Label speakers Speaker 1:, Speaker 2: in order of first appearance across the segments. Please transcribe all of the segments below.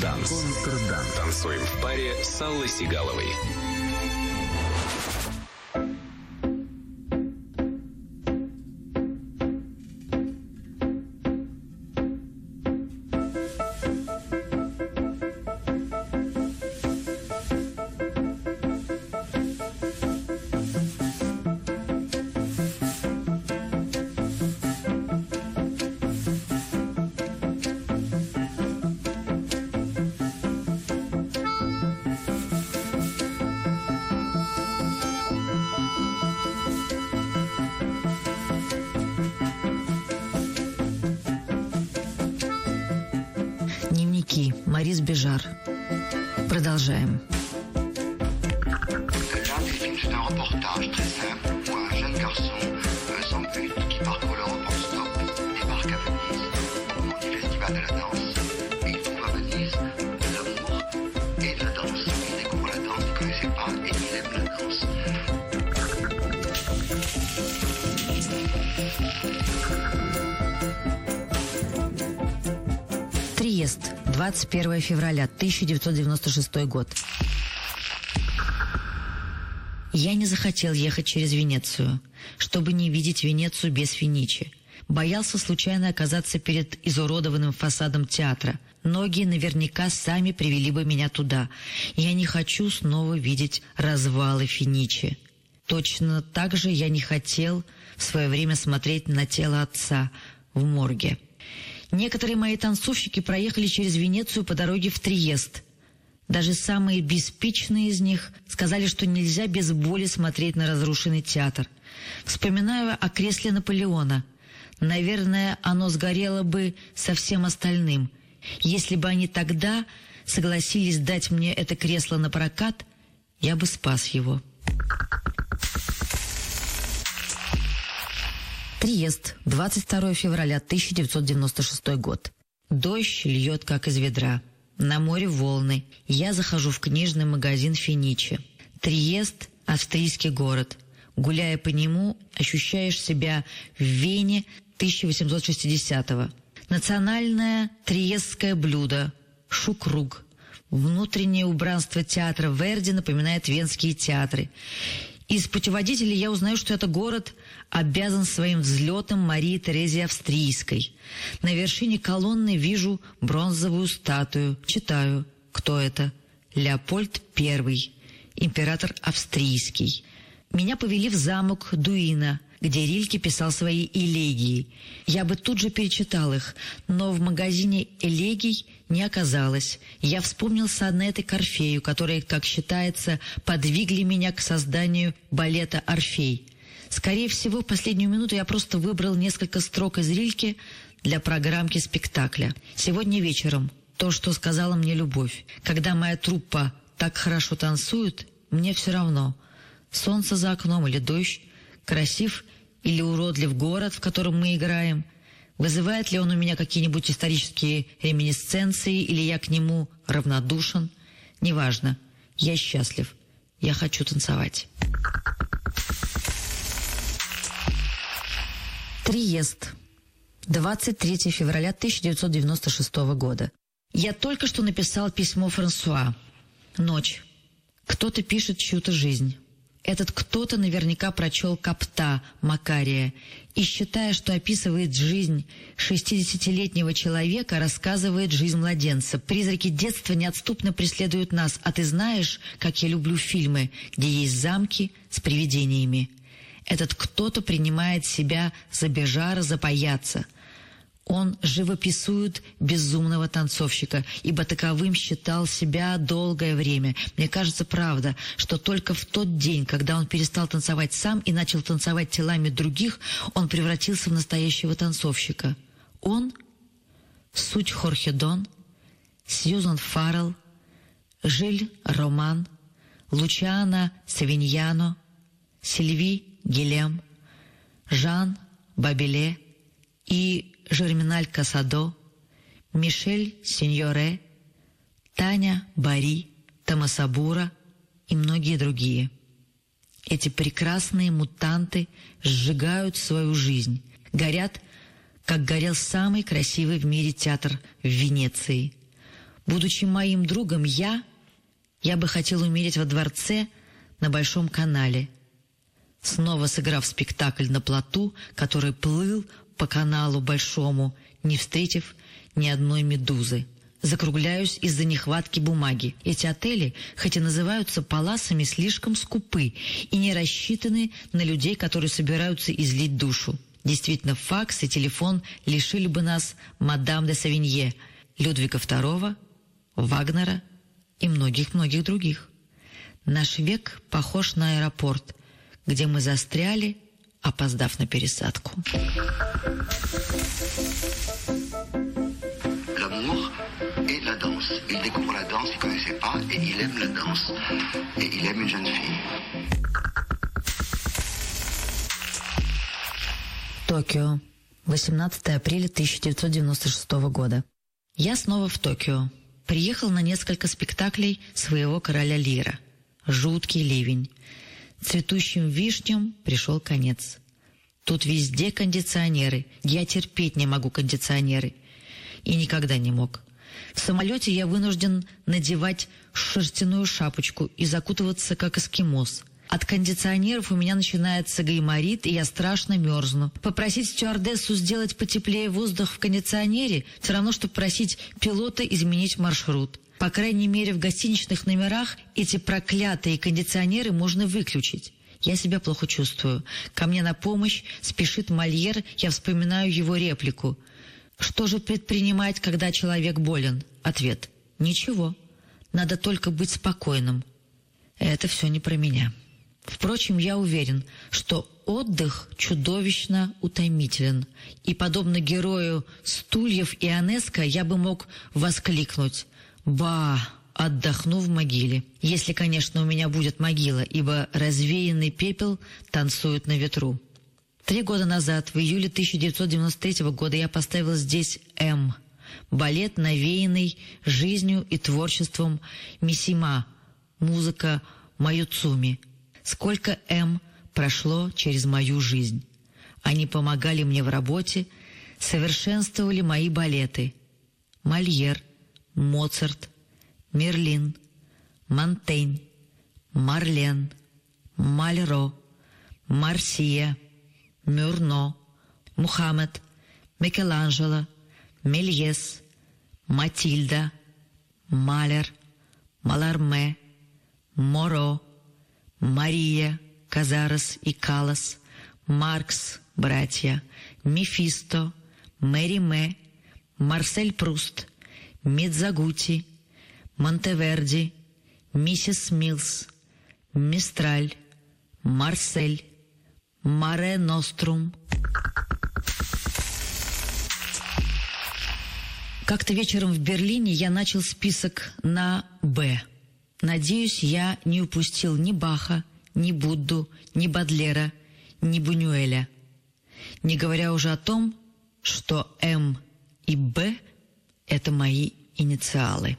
Speaker 1: Контрданс. Танцуем в паре с Аллой Сигаловой.
Speaker 2: Марис Бежар. Продолжаем. Триест, 21 февраля 1996 год. Я не захотел ехать через Венецию, чтобы не видеть Венецию без Финичи. Боялся случайно оказаться перед изуродованным фасадом театра. Ноги наверняка сами привели бы меня туда. Я не хочу снова видеть развалы Финичи. Точно так же я не хотел в свое время смотреть на тело отца в морге. Некоторые мои танцовщики проехали через Венецию по дороге в Триест. Даже самые беспечные из них сказали, что нельзя без боли смотреть на разрушенный театр. Вспоминаю о кресле Наполеона. Наверное, оно сгорело бы со всем остальным. Если бы они тогда согласились дать мне это кресло на прокат, я бы спас его. Триест, 22 февраля 1996 год. Дождь льет, как из ведра. На море волны. Я захожу в книжный магазин Финичи. Триест – австрийский город. Гуляя по нему, ощущаешь себя в Вене 1860-го. Национальное триестское блюдо – шукруг. Внутреннее убранство театра Верди напоминает венские театры. Из путеводителей я узнаю, что это город обязан своим взлетом Марии Терезии Австрийской. На вершине колонны вижу бронзовую статую. Читаю, кто это? Леопольд I, император австрийский. Меня повели в замок Дуина, где Рильке писал свои элегии. Я бы тут же перечитал их, но в магазине элегий не оказалось. Я вспомнил сонеты к Орфею, которые, как считается, подвигли меня к созданию балета «Орфей». Скорее всего, в последнюю минуту я просто выбрал несколько строк из Рильке для программки спектакля. Сегодня вечером то, что сказала мне любовь. Когда моя труппа так хорошо танцует, мне все равно, солнце за окном или дождь, красив или уродлив город, в котором мы играем, вызывает ли он у меня какие-нибудь исторические реминисценции, или я к нему равнодушен. Неважно, я счастлив, я хочу танцевать. Триест, 23 февраля 1996 года. Я только что написал письмо Франсуа. Ночь. Кто-то пишет чью-то жизнь. Этот кто-то наверняка прочел Капта Макария и, считая, что описывает жизнь 60-летнего человека, рассказывает жизнь младенца. Призраки детства неотступно преследуют нас, а ты знаешь, как я люблю фильмы, где есть замки с привидениями. Этот кто-то принимает себя за Бежара, за паяца. Он живописует безумного танцовщика, ибо таковым считал себя долгое время. Мне кажется, правда, что только в тот день, когда он перестал танцевать сам и начал танцевать телами других, он превратился в настоящего танцовщика. Он — суть Хорхе Дон, Сьюзан Фаррелл, Жиль Роман, Лучиано Савиньяно, Сильви Гилем, Жан Бабеле и Жерминаль Касадо, Мишель Синьоре, Таня Бари, Тамасабура и многие другие. Эти прекрасные мутанты сжигают свою жизнь, горят, как горел самый красивый в мире театр в Венеции. Будучи моим другом, я бы хотел умереть во дворце на Большом канале, снова сыграв спектакль на плоту, который плыл по каналу Большому, не встретив ни одной медузы. Закругляюсь из-за нехватки бумаги. Эти отели, хоть и называются паласами, слишком скупы и не рассчитаны на людей, которые собираются излить душу. Действительно, факс и телефон лишили бы нас мадам де Савинье, Людвига II, Вагнера и многих-многих других. Наш век похож на аэропорт, где мы застряли, опоздав на пересадку.
Speaker 3: L'amour et la danse. Il découvre la danse, il ne connaissait pas, et il aime la danse. Et il aime une jeune fille.
Speaker 2: Токио. 18 апреля 1996 года. Я снова в Токио. Приехал на несколько спектаклей своего короля Лира. Жуткий ливень. Цветущим вишням пришел конец. Тут везде кондиционеры. Я терпеть не могу кондиционеры. И никогда не мог. В самолете я вынужден надевать шерстяную шапочку и закутываться, как эскимос. От кондиционеров у меня начинается гайморит, и я страшно мерзну. Попросить стюардессу сделать потеплее воздух в кондиционере все равно, что просить пилота изменить маршрут. По крайней мере, в гостиничных номерах эти проклятые кондиционеры можно выключить. Я себя плохо чувствую. Ко мне на помощь спешит Мольер, я вспоминаю его реплику. Что же предпринимать, когда человек болен? Ответ. Ничего. Надо только быть спокойным. Это все не про меня. Впрочем, я уверен, что отдых чудовищно утомителен. И, подобно герою «Стульев» Ионеско, я бы мог воскликнуть «Ба!», отдохну в могиле. Если, конечно, у меня будет могила, ибо развеянный пепел танцует на ветру. 3 года назад, в июле 1993 года, я поставила здесь «М». Балет, навеянный жизнью и творчеством Мисима, музыка Маюцуми. Сколько «М» прошло через мою жизнь. Они помогали мне в работе, совершенствовали мои балеты. Мольер, Моцарт, Мерлин, Монтень, Марлен, Мальро, Марсия, Мюрно, Мухаммед, Микеланджело, Мельес, Матильда, Малер, Маларме, Моро, Мария, Казарас и Каллас, Маркс, братья, Мефисто, Мэриме, Марсель Пруст, Мидзагути, Монтеверди, миссис Милс, Мистраль, Марсель, Маре Нострум. Как-то вечером в Берлине я начал список на «Б». Надеюсь, я не упустил ни Баха, ни Будду, ни Бодлера, ни Бунюэля. Не говоря уже о том, что «М» и «Б» — это мои инициалы.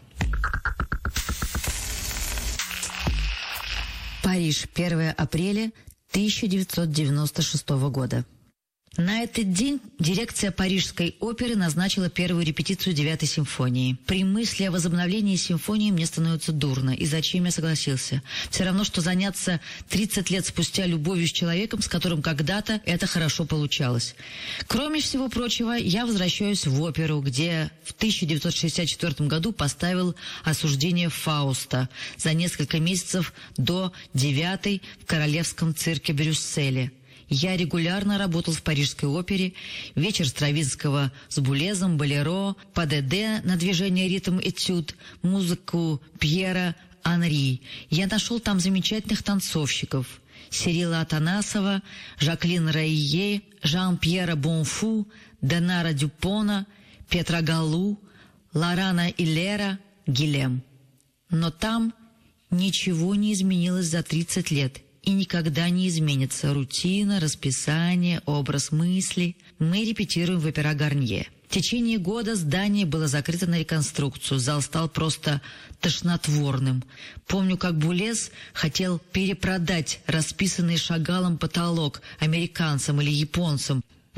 Speaker 2: Париж, 1 апреля 1996 года. На этот день дирекция Парижской оперы назначила первую репетицию 9-й симфонии. При мысли о возобновлении симфонии мне становится дурно. И зачем я согласился? Все равно, что заняться 30 лет спустя любовью с человеком, с которым когда-то это хорошо получалось. Кроме всего прочего, я возвращаюсь в оперу, где в 1964 году поставил «Осуждение Фауста» за несколько месяцев до 9-й в Королевском цирке Брюсселе. Я регулярно работал в Парижской опере, вечер Стравинского с Булезом, Болеро, ПДД на движение ритм-этюд, музыку Пьера Анри. Я нашел там замечательных танцовщиков: Сирила Атанасова, Жаклин Райе, Жан-Пьера Бонфу, Денара Дюпона, Петра Галлу, Лорана Иллера, Гилем. Но там ничего не изменилось за 30 лет. И никогда не изменится рутина, расписание, образ мысли. Мы репетируем в опера Гарнье. В течение года здание было закрыто на реконструкцию. Зал стал просто тошнотворным. Помню, как Булез хотел перепродать расписанный Шагалом потолок американцам или японцам.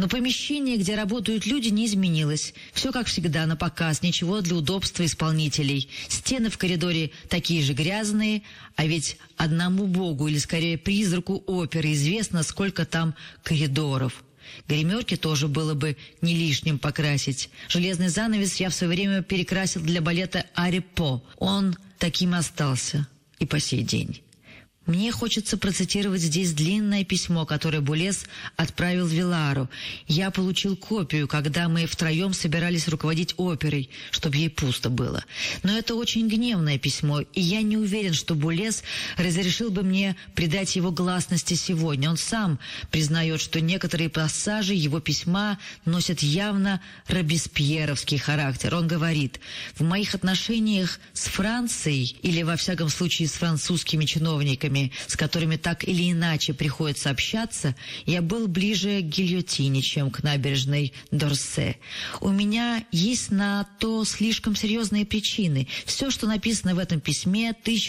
Speaker 2: Но помещение, где работают люди, не изменилось. Все как всегда, на показ, ничего для удобства исполнителей. Стены в коридоре такие же грязные, а ведь одному богу, или скорее призраку оперы, известно, сколько там коридоров. Гримерки тоже было бы не лишним покрасить. Железный занавес я в свое время перекрасил для балета «Арипо». Он таким остался и по сей день. Мне хочется процитировать здесь длинное письмо, которое Булес отправил Вилару. Я получил копию, когда мы втроем собирались руководить оперой, чтобы ей пусто было. Но это очень гневное письмо, и я не уверен, что Булес разрешил бы мне придать его гласности сегодня. Он сам признает, что некоторые пассажи его письма носят явно робеспьеровский характер. Он говорит: «В моих отношениях с Францией, или во всяком случае с французскими чиновниками, с которыми так или иначе приходится общаться, я был ближе к гильотине, чем к набережной Д'Орсе. У меня есть на то слишком серьезные причины. Все, что написано в этом письме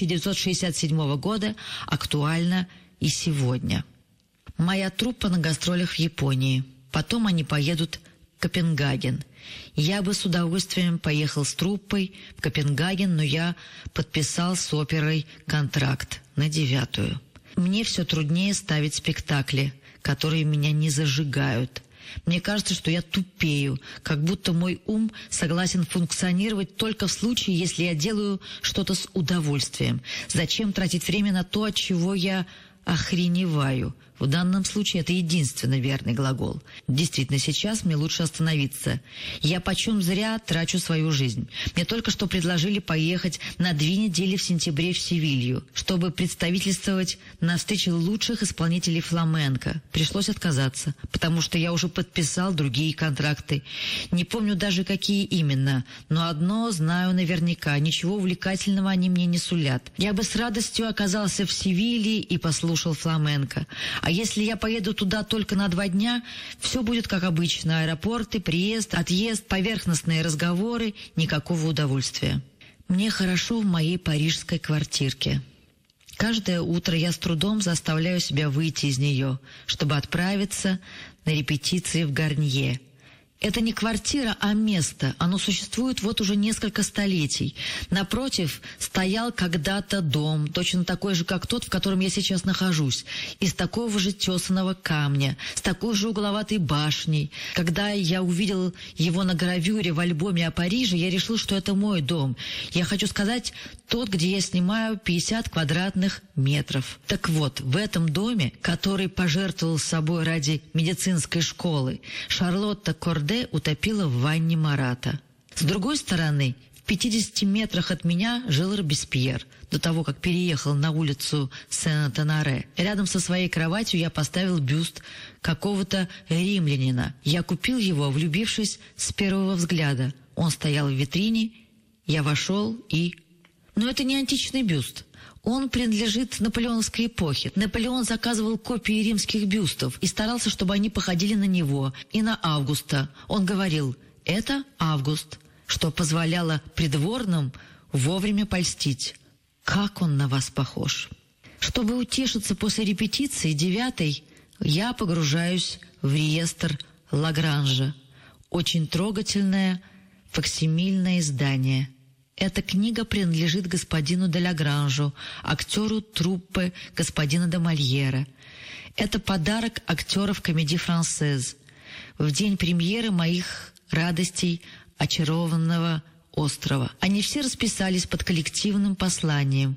Speaker 2: 1967 года, актуально и сегодня». Моя труппа на гастролях в Японии. Потом они поедут в Копенгаген. Я бы с удовольствием поехал с труппой в Копенгаген, но я подписал с оперой контракт на 9-ю. Мне все труднее ставить спектакли, которые меня не зажигают. Мне кажется, что я тупею, как будто мой ум согласен функционировать только в случае, если я делаю что-то с удовольствием. Зачем тратить время на то, от чего я охреневаю? В данном случае это единственно верный глагол. Действительно, сейчас мне лучше остановиться. Я почем зря трачу свою жизнь. Мне только что предложили поехать на 2 недели в сентябре в Севилью, чтобы представительствовать на встрече лучших исполнителей фламенко. Пришлось отказаться, потому что я уже подписал другие контракты. Не помню даже, какие именно, но одно знаю наверняка: ничего увлекательного они мне не сулят. Я бы с радостью оказался в Севилье и послушал фламенко. А если я поеду туда только на 2 дня, все будет как обычно: аэропорты, приезд, отъезд, поверхностные разговоры, никакого удовольствия. Мне хорошо в моей парижской квартирке. Каждое утро я с трудом заставляю себя выйти из нее, чтобы отправиться на репетиции в Гарнье. Это не квартира, а место. Оно существует вот уже несколько столетий. Напротив стоял когда-то дом, точно такой же, как тот, в котором я сейчас нахожусь, из такого же тесаного камня, с такой же угловатой башней. Когда я увидел его на гравюре в альбоме о Париже, я решил, что это мой дом. Я хочу сказать, тот, где я снимаю 50 квадратных метров. Так вот, в этом доме, который пожертвовал собой ради медицинской школы, Шарлотта Корде утопила в ванне Марата. С другой стороны, в 50 метрах от меня жил Робеспьер, до того, как переехал на улицу Сен-Тонаре. Рядом со своей кроватью я поставил бюст какого-то римлянина. Я купил его, влюбившись с первого взгляда. Он стоял в витрине, я вошел и... Но это не античный бюст. Он принадлежит наполеоновской эпохе. Наполеон заказывал копии римских бюстов и старался, чтобы они походили на него и на Августа. Он говорил: «Это Август», что позволяло придворным вовремя польстить. Как он на вас похож! Чтобы утешиться после репетиции 9-й, я погружаюсь в реестр Лагранжа. Очень трогательное факсимильное издание. Эта книга принадлежит господину де Лагранжу, актеру труппы господина де Мольера. Это подарок актеров Комедии Франсез. В день премьеры моих радостей очарованного острова. Они все расписались под коллективным посланием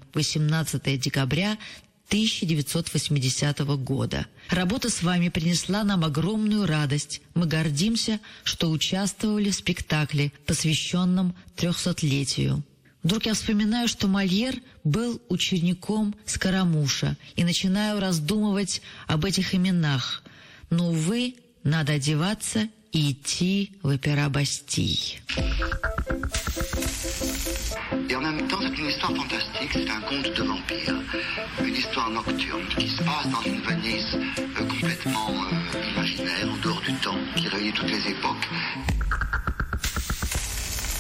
Speaker 2: 18 декабря 1980 года. Работа с вами принесла нам огромную радость. Мы гордимся, что участвовали в спектакле, посвященном 300-летию. Вдруг я вспоминаю, что Мольер был учеником Скоромуша, и начинаю раздумывать об этих именах. Но, увы, надо одеваться и идти в опера Бастиль.
Speaker 3: Et en même temps, c'est une histoire fantastique, c'est un conte de vampire, une histoire nocturne qui se passe dans une Venise complètement imaginaire, en dehors du temps, qui réunit toutes les époques.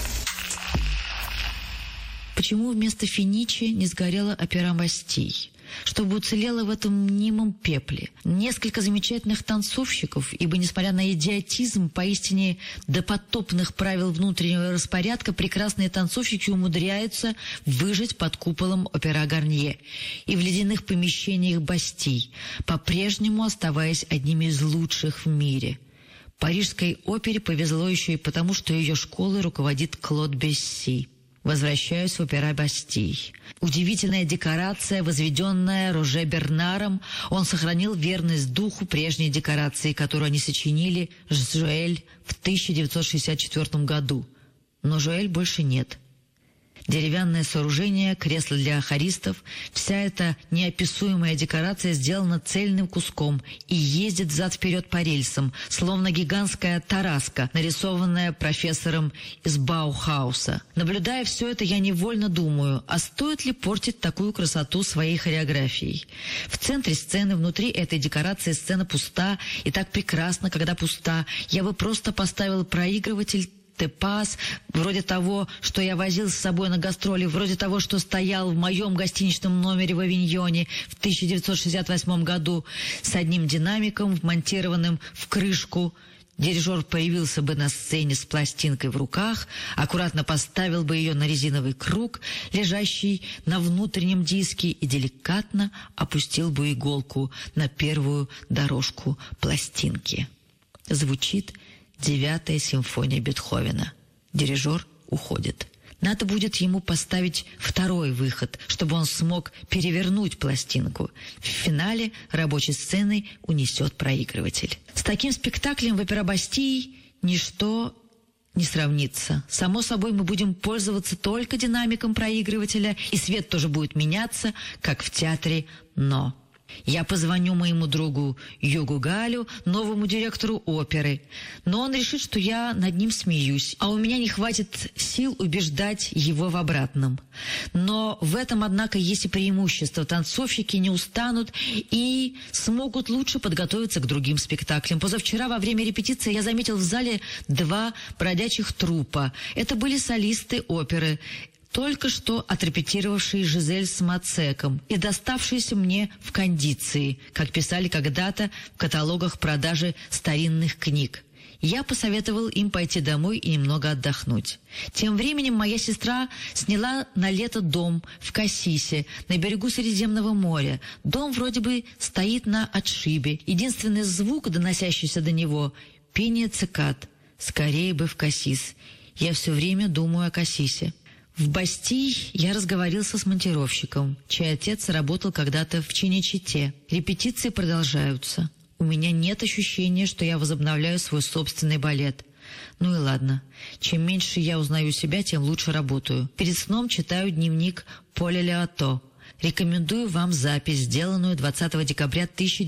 Speaker 2: Почему вместо Финичи не сгорела опера Бастиль? чтобы уцелела в этом мнимом пепле. Несколько замечательных танцовщиков, ибо, несмотря на идиотизм поистине допотопных правил внутреннего распорядка, прекрасные танцовщики умудряются выжить под куполом опера Гарнье и в ледяных помещениях Бастий, по-прежнему оставаясь одними из лучших в мире. Парижской опере повезло еще и потому, что ее школой руководит Клод Бесси. Возвращаюсь в опера Бастий. Удивительная декорация, возведенная Роже Бернаром. Он сохранил верность духу прежней декорации, которую они сочинили с Жуэль в 1964 году. Но Жуэль больше нет. Деревянное сооружение, кресло для хористов, вся эта неописуемая декорация сделана цельным куском и ездит взад-вперед по рельсам, словно гигантская тараска, нарисованная профессором из Баухауса. Наблюдая все это, я невольно думаю, а стоит ли портить такую красоту своей хореографией? В центре сцены, внутри этой декорации, сцена пуста, и так прекрасно, когда пуста. Я бы просто поставил проигрыватель Тепас, вроде того, что я возил с собой на гастроли, вроде того, что стоял в моем гостиничном номере в Авиньоне в 1968 году с одним динамиком, вмонтированным в крышку. Дирижер появился бы на сцене с пластинкой в руках, аккуратно поставил бы ее на резиновый круг, лежащий на внутреннем диске, и деликатно опустил бы иголку на первую дорожку пластинки. Звучит 9-я симфония Бетховена. Дирижер уходит. Надо будет ему поставить второй выход, чтобы он смог перевернуть пластинку. В финале рабочей сцены унесет проигрыватель. С таким спектаклем в опера Бастии ничто не сравнится. Само собой, мы будем пользоваться только динамиком проигрывателя, и свет тоже будет меняться, как в театре «Но». Я позвоню моему другу Югу Галю, новому директору оперы, но он решит, что я над ним смеюсь, а у меня не хватит сил убеждать его в обратном. Но в этом, однако, есть и преимущество. Танцовщики не устанут и смогут лучше подготовиться к другим спектаклям. Позавчера во время репетиции я заметил в зале 2 бродячих труппа. Это были солисты оперы, только что отрепетировавшие Жизель с Мацеком и доставшиеся мне в кондиции, как писали когда-то в каталогах продажи старинных книг. Я посоветовал им пойти домой и немного отдохнуть. Тем временем моя сестра сняла на лето дом в Кассисе, на берегу Средиземного моря. Дом вроде бы стоит на отшибе. Единственный звук, доносящийся до него — пение цикад. Скорее бы в Кассис. Я все время думаю о Кассисе. В Бастии я разговорился с монтировщиком, чей отец работал когда-то в Чиничите. Репетиции продолжаются. У меня нет ощущения, что я возобновляю свой собственный балет. Ну и ладно. Чем меньше я узнаю себя, тем лучше работаю. Перед сном читаю дневник Поля Леото. Рекомендую вам запись, сделанную 20 декабря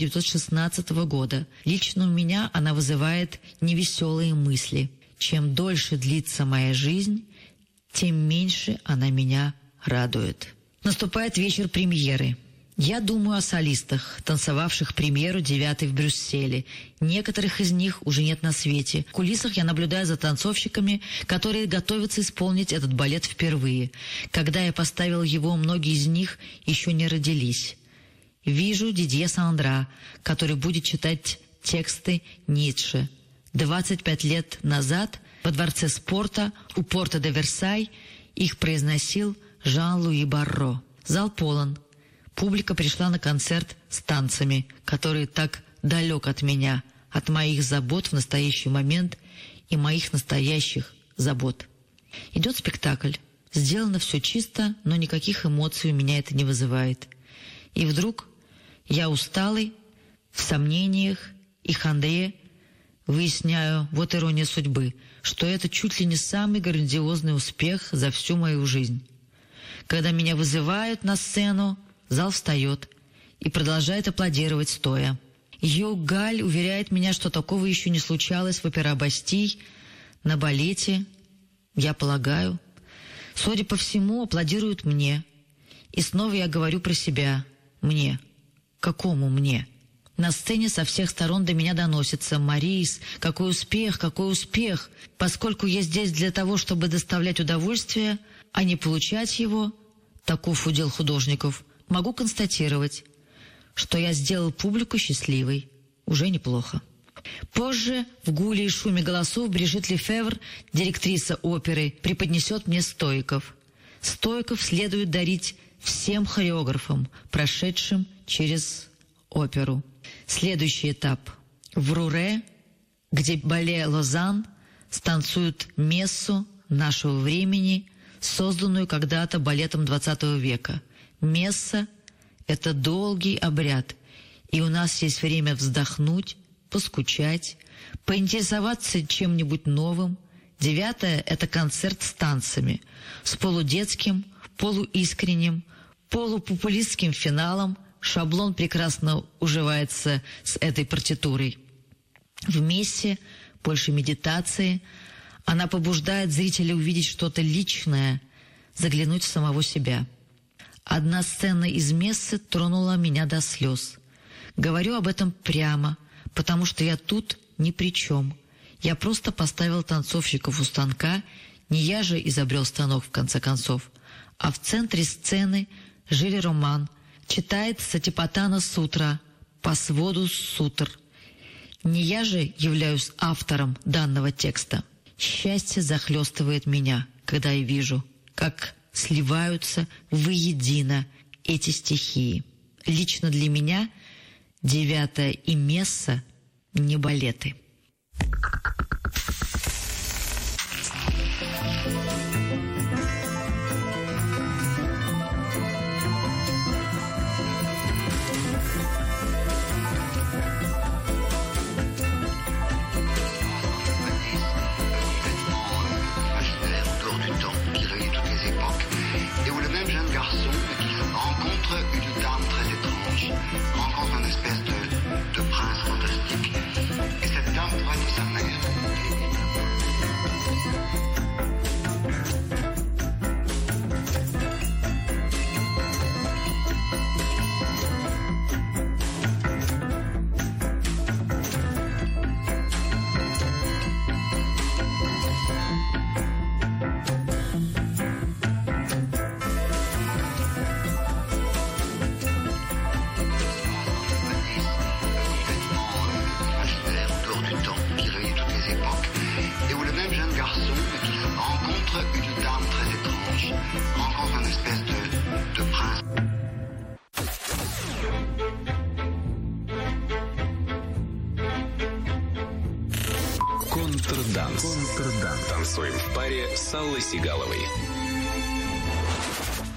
Speaker 2: 1916 года. Лично у меня она вызывает невеселые мысли. Чем дольше длится моя жизнь, тем меньше она меня радует. Наступает вечер премьеры. Я думаю о солистах, танцевавших премьеру 9-й в Брюсселе. Некоторых из них уже нет на свете. В кулисах я наблюдаю за танцовщиками, которые готовятся исполнить этот балет впервые. Когда я поставил его, многие из них еще не родились. Вижу Дидье Сандра, который будет читать тексты Ницше. 25 лет назад во Дворце спорта у порта де Версай их произносил Жан-Луи Барро. Зал полон. Публика пришла на концерт с танцами, который так далек от меня, от моих забот в настоящий момент и моих настоящих забот. Идет спектакль. Сделано все чисто, но никаких эмоций у меня это не вызывает. И вдруг я усталый, в сомнениях и хандре, выясняю, вот ирония судьбы, что это чуть ли не самый грандиозный успех за всю мою жизнь. Когда меня вызывают на сцену, зал встает и продолжает аплодировать стоя. Юг Галь уверяет меня, что такого еще не случалось в опера Бастий, на балете, я полагаю. Судя по всему, аплодируют мне. И снова я говорю про себя. Мне. Какому мне? На сцене со всех сторон до меня доносится: «Марис, какой успех, какой успех!» Поскольку я здесь для того, чтобы доставлять удовольствие, а не получать его, таков удел художников, могу констатировать, что я сделал публику счастливой. Уже неплохо. Позже в гуле и шуме голосов Брижит Лефевр, директриса оперы, преподнесет мне стоиков. Стоиков следует дарить всем хореографам, прошедшим через оперу. Следующий этап. В Руре, где бале Лозан станцуют мессу нашего времени, созданную когда-то балетом XX века. Месса — это долгий обряд, и у нас есть время вздохнуть, поскучать, поинтересоваться чем-нибудь новым. 9 — это концерт с танцами, с полудетским, полуискренним, полупопулистским финалом. Шаблон прекрасно уживается с этой партитурой. В мессе больше медитации. Она побуждает зрителя увидеть что-то личное, заглянуть в самого себя. Одна сцена из мессы тронула меня до слез. Говорю об этом прямо, потому что я тут ни при чем. Я просто поставил танцовщиков у станка, не я же изобрел станок в конце концов. А в центре сцены Жиль Роман читает Сатипатана Сутра по своду сутр. Не я же являюсь автором данного текста. Счастье захлестывает меня, когда я вижу, как сливаются воедино эти стихии. Лично для меня 9 и месса не балеты.
Speaker 3: Rencontre une espèce de prince fantastique. Et cette dame pourrait être sa mère.
Speaker 1: Контрданс. Танцуем в паре с Аллой Сигаловой.